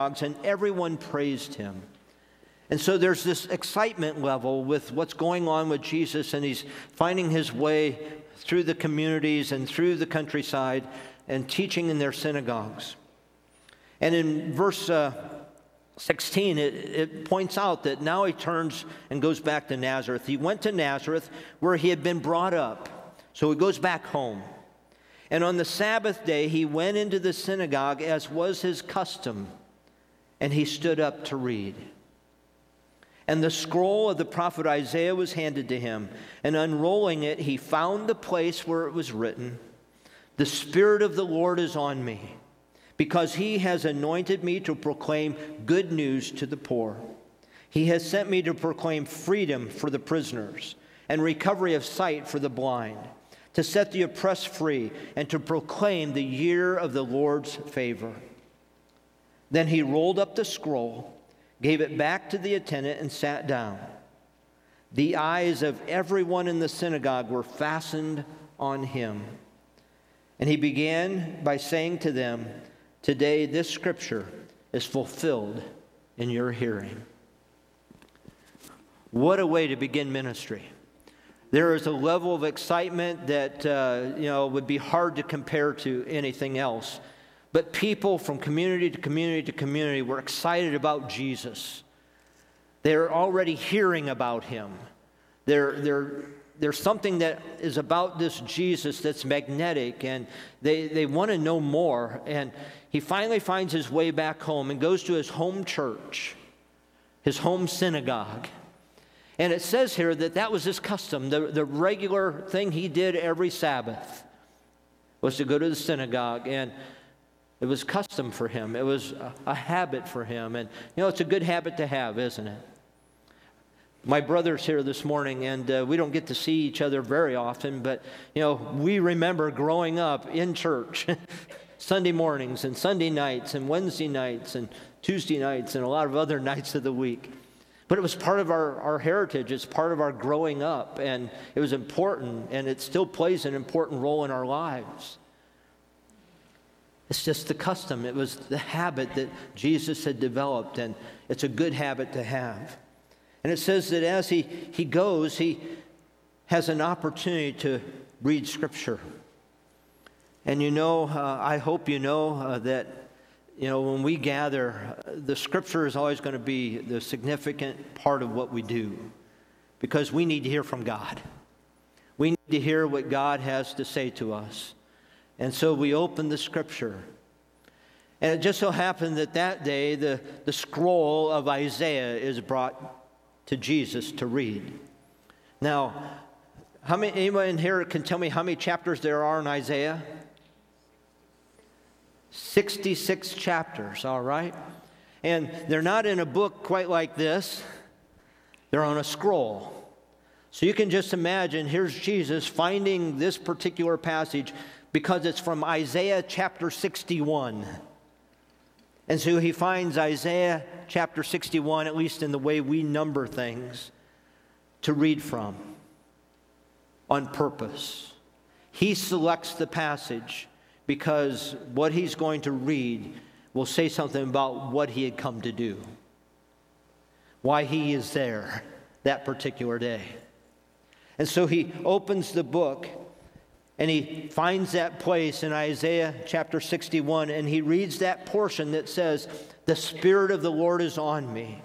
and everyone praised him. And so there's this excitement level with what's going on with Jesus, and he's finding his way through the communities and through the countryside and teaching in their synagogues. And in verse 16, it points out that now he turns and goes back to Nazareth. He went to Nazareth where he had been brought up. So he goes back home. And on the Sabbath day, he went into the synagogue as was his custom, and he stood up to read. And the scroll of the prophet Isaiah was handed to him, and unrolling it, he found the place where it was written, "The Spirit of the Lord is on me, because he has anointed me to proclaim good news to the poor. He has sent me to proclaim freedom for the prisoners and recovery of sight for the blind, to set the oppressed free, and to proclaim the year of the Lord's favor." Then he rolled up the scroll, gave it back to the attendant, and sat down. The eyes of everyone in the synagogue were fastened on him. And he began by saying to them, "Today this scripture is fulfilled in your hearing." What a way to begin ministry. There is a level of excitement that would be hard to compare to anything else. But people from community to community to community were excited about Jesus. They're already hearing about him. There's something that is about this Jesus that's magnetic, and they want to know more. And he finally finds his way back home and goes to his home church, his home synagogue. And it says here that was his custom. The regular thing he did every Sabbath was to go to the synagogue, and it was custom for him. It was a habit for him. And, it's a good habit to have, isn't it? My brother's here this morning, and we don't get to see each other very often, but, we remember growing up in church Sunday mornings and Sunday nights and Wednesday nights and Tuesday nights and a lot of other nights of the week. But it was part of our heritage. It's part of our growing up, and it was important, and it still plays an important role in our lives. It's just the custom. It was the habit that Jesus had developed, and it's a good habit to have. And it says that as he goes, he has an opportunity to read Scripture. And I hope you know that, when we gather, the Scripture is always going to be the significant part of what we do, because we need to hear from God. We need to hear what God has to say to us. And so we open the Scripture. And it just so happened that day, the scroll of Isaiah is brought to Jesus to read. Now, anyone in here can tell me how many chapters there are in Isaiah? 66 chapters, all right? And they're not in a book quite like this. They're on a scroll. So you can just imagine, here's Jesus finding this particular passage because it's from Isaiah chapter 61. And so he finds Isaiah chapter 61, at least in the way we number things, to read from on purpose. He selects the passage because what he's going to read will say something about what he had come to do, why he is there that particular day. And so he opens the book, and he finds that place in Isaiah chapter 61, and he reads that portion that says, "The Spirit of the Lord is on me,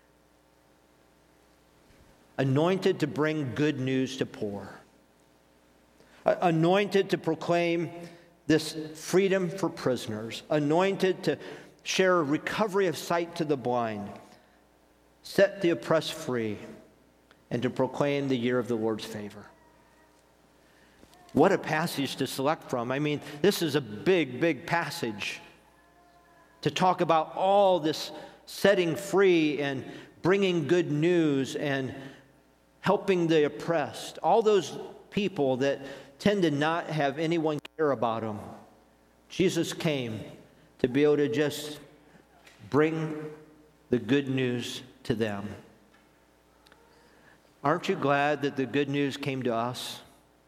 anointed to bring good news to poor, anointed to proclaim this freedom for prisoners, anointed to share recovery of sight to the blind, set the oppressed free, and to proclaim the year of the Lord's favor." What a passage to select from. I mean, this is a big, big passage to talk about all this setting free and bringing good news and helping the oppressed. All those people that tend to not have anyone care about them. Jesus came to be able to just bring the good news to them. Aren't you glad that the good news came to us?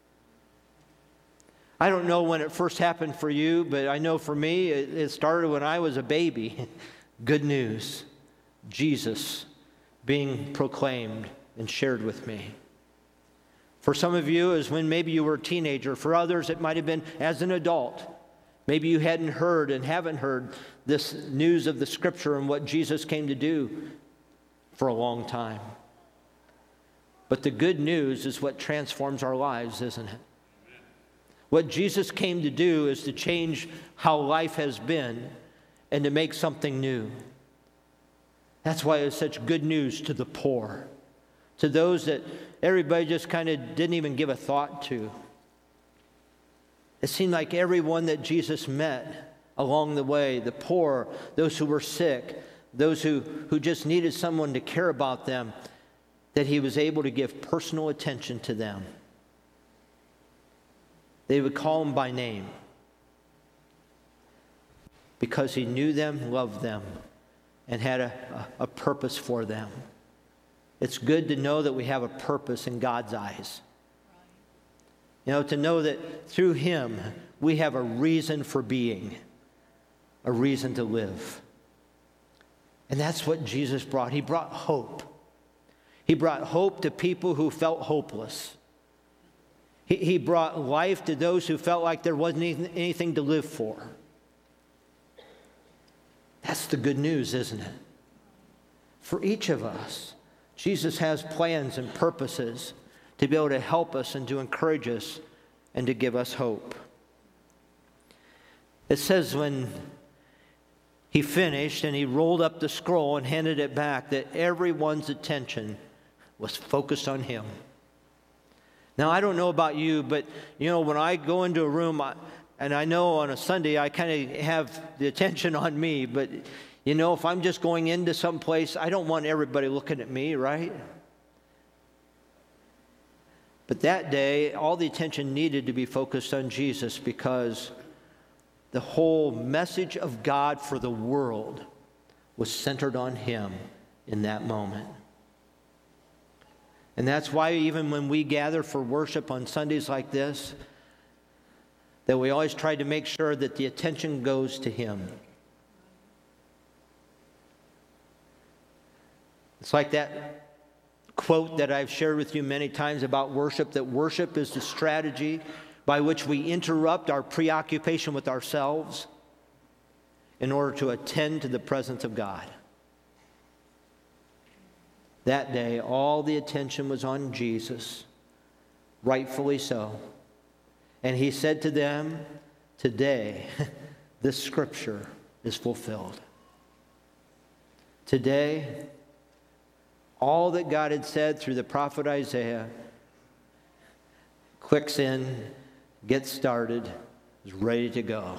I don't know when it first happened for you, but I know for me, it started when I was a baby. Good news, Jesus being proclaimed and shared with me. For some of you, it was when maybe you were a teenager. For others, it might have been as an adult. Maybe you hadn't heard and haven't heard this news of the Scripture and what Jesus came to do for a long time. But the good news is what transforms our lives, isn't it? What Jesus came to do is to change how life has been and to make something new. That's why it's such good news to the poor, to those that everybody just kind of didn't even give a thought to. It seemed like everyone that Jesus met along the way, the poor, those who were sick, those who just needed someone to care about them, that he was able to give personal attention to them. They would call him by name because he knew them, loved them, and had a purpose for them. It's good to know that we have a purpose in God's eyes. You know, to know that through him we have a reason for being, a reason to live. And that's what Jesus brought. He brought hope. He brought hope to people who felt hopeless. He brought life to those who felt like there wasn't anything to live for. That's the good news, isn't it? For each of us, Jesus has plans and purposes to be able to help us and to encourage us and to give us hope. It says when he finished and he rolled up the scroll and handed it back, that everyone's attention was focused on him. Now, I don't know about you, but, you know, when I go into a room, and I know on a Sunday I kind of have the attention on me, but, you know, if I'm just going into some place, I don't want everybody looking at me, right? But that day, all the attention needed to be focused on Jesus because the whole message of God for the world was centered on him in that moment. And that's why even when we gather for worship on Sundays like this, that we always try to make sure that the attention goes to him. It's like that quote that I've shared with you many times about worship, that worship is the strategy by which we interrupt our preoccupation with ourselves in order to attend to the presence of God. That day, all the attention was on Jesus, rightfully so. And he said to them, today, this scripture is fulfilled. Today, all that God had said through the prophet Isaiah clicks in, gets started, is ready to go.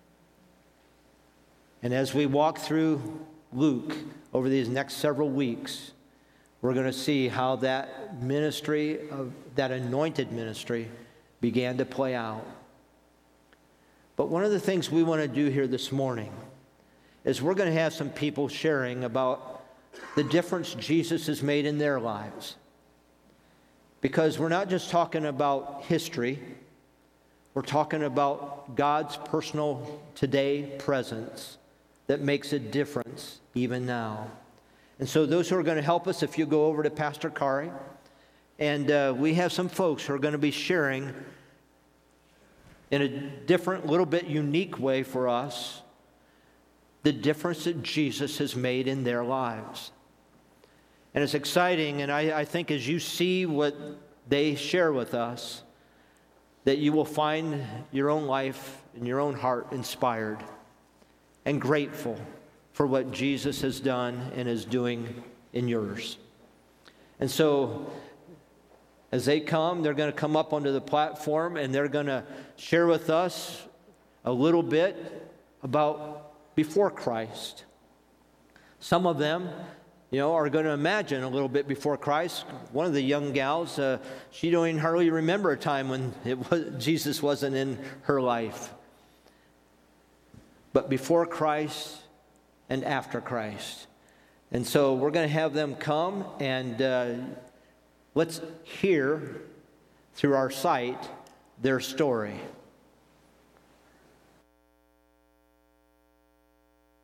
And as we walk through Luke over these next several weeks, we're going to see how that ministry, that anointed ministry, began to play out. But one of the things we want to do here this morning is we're going to have some people sharing about the difference Jesus has made in their lives. Because we're not just talking about history, we're talking about God's personal today presence that makes a difference even now. And so those who are going to help us, if you go over to Pastor Kari, and we have some folks who are going to be sharing in a different, little bit unique way for us, the difference that Jesus has made in their lives. And it's exciting, and I think as you see what they share with us, that you will find your own life and your own heart inspired and grateful for what Jesus has done and is doing in yours. And so as they come, they're going to come up onto the platform and they're going to share with us a little bit about before Christ. Some of them, you know, are going to imagine a little bit before Christ. One of the young gals, she don't even hardly remember a time when Jesus wasn't in her life. But before Christ and after Christ. And so we're going to have them come and let's hear through our sight their story.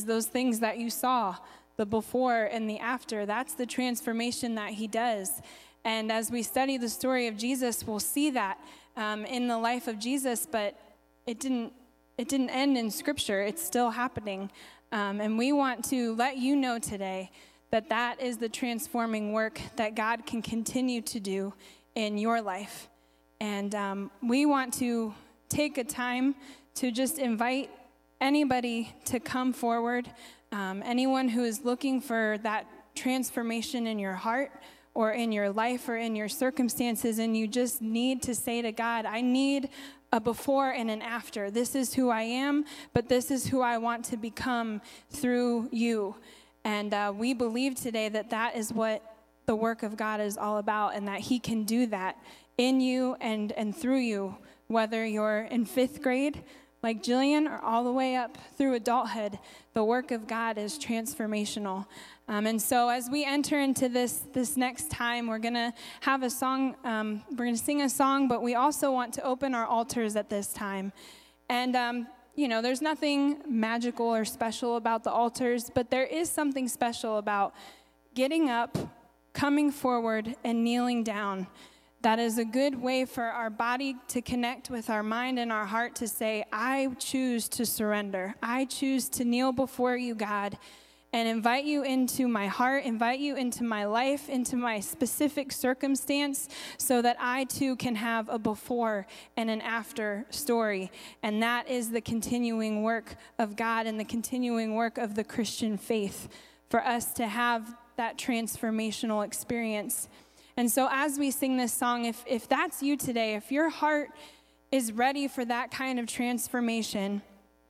those things that you saw, the before and the after. That's the transformation that he does. And as we study the story of Jesus, we'll see that in the life of Jesus, but it didn't end in Scripture. It's still happening. And we want to let you know today that that is the transforming work that God can continue to do in your life. And we want to take a time to just invite anybody to come forward, anyone who is looking for that transformation in your heart or in your life or in your circumstances, and you just need to say to God, I need a before and an after. This is who I am, but this is who I want to become through you. And we believe today that that is what the work of God is all about, and that he can do that in you and through you, whether you're in 5th grade like Jillian or all the way up through adulthood. The work of God is transformational. And so as we enter into this next time, we're going to have a song. We're going to sing a song, but we also want to open our altars at this time. And there's nothing magical or special about the altars, but there is something special about getting up, coming forward, and kneeling down. That is a good way for our body to connect with our mind and our heart to say, I choose to surrender. I choose to kneel before you, God, and invite you into my heart, invite you into my life, into my specific circumstance, so that I too can have a before and an after story. And that is the continuing work of God and the continuing work of the Christian faith, for us to have that transformational experience. And so as we sing this song, if that's you today, if your heart is ready for that kind of transformation,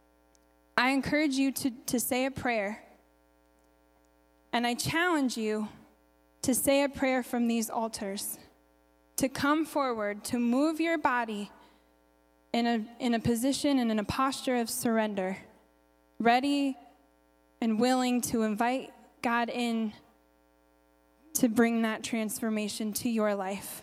I encourage you to say a prayer. And I challenge you to say a prayer from these altars, to come forward, to move your body in a position and in a posture of surrender, ready and willing to invite God in to bring that transformation to your life.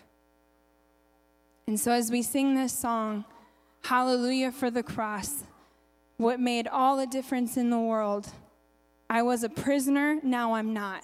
And so as we sing this song, Hallelujah for the cross, what made all the difference in the world. I was a prisoner, now I'm not.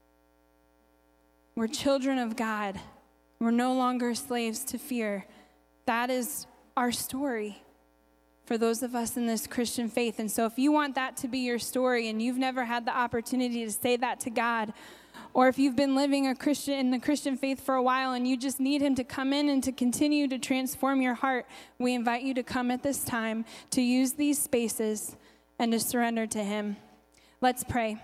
We're children of God. We're no longer slaves to fear. That is our story for those of us in this Christian faith. And so if you want that to be your story and you've never had the opportunity to say that to God, or if you've been living in the Christian faith for a while and you just need him to come in and to continue to transform your heart, we invite you to come at this time, to use these spaces and to surrender to him. Let's pray.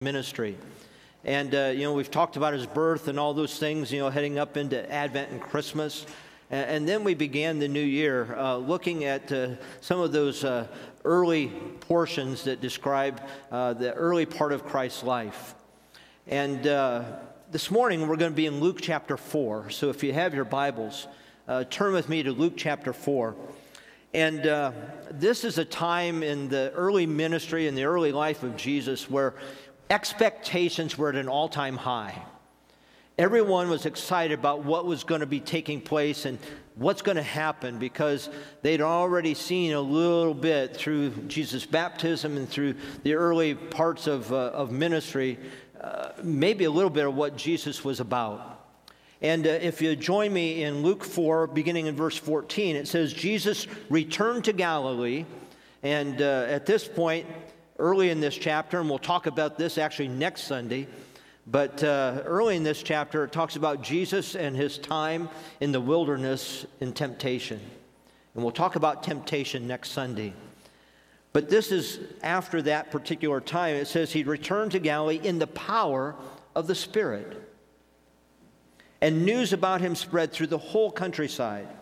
ministry. And, we've talked about his birth and all those things, heading up into Advent and Christmas. And then we began the new year looking at some of those early portions that describe the early part of Christ's life. And this morning we're going to be in Luke chapter 4. So if you have your Bibles, turn with me to Luke chapter 4. And this is a time in the early ministry and the early life of Jesus where expectations were at an all-time high. Everyone was excited about what was going to be taking place and what's going to happen because they'd already seen a little bit through Jesus' baptism and through the early parts of ministry, maybe a little bit of what Jesus was about. And if you join me in Luke 4, beginning in verse 14, it says, Jesus returned to Galilee, and at this point, early in this chapter, and we'll talk about this actually next Sunday, but early in this chapter, it talks about Jesus and his time in the wilderness in temptation. And we'll talk about temptation next Sunday. But this is after that particular time. It says he returned to Galilee in the power of the Spirit. And news about him spread through the whole countryside.